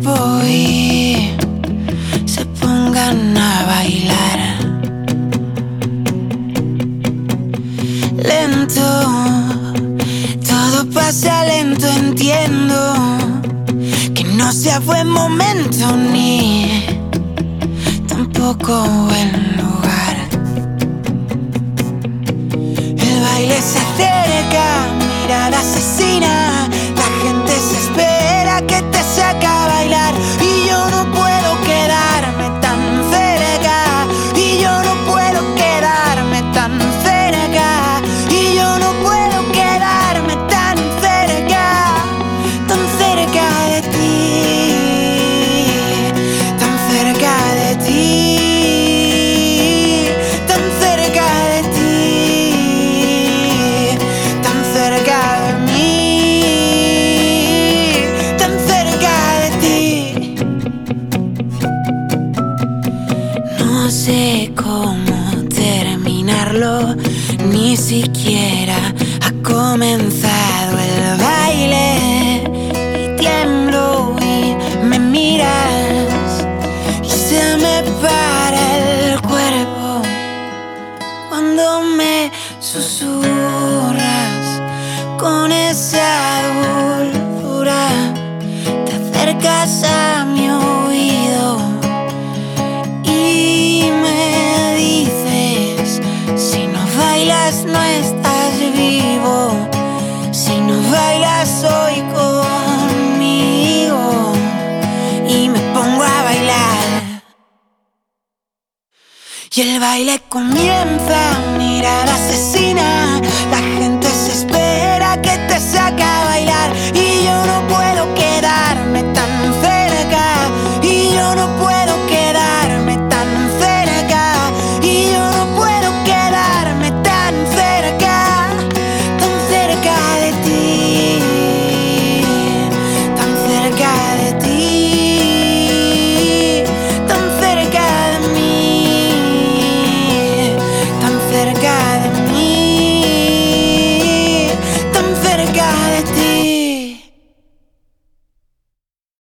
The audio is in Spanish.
cuerpo y se pongan a bailar. Lento, todo pasa lento, entiendo que no sea buen momento ni tampoco buen lugar. El baile se acerca, mirada asesina, la gente se espera que te saca a bailar y yo no puedo quedarme tan cerca, y yo no puedo quedarme tan cerca, y yo no puedo quedarme tan cerca de ti, tan cerca de ti, tan cerca de ti, tan cerca de mí, tan cerca de ti. No sé cómo terminarlo, ni siquiera ha comenzado el baile y tiemblo y me miras y se me para el cuerpo cuando me susurras con esa dulzura, te acercas a mi oído y me dices: si no bailas no estás vivo, si no bailas hoy conmigo. Y me pongo a bailar y el baile comienza, mirada asesina.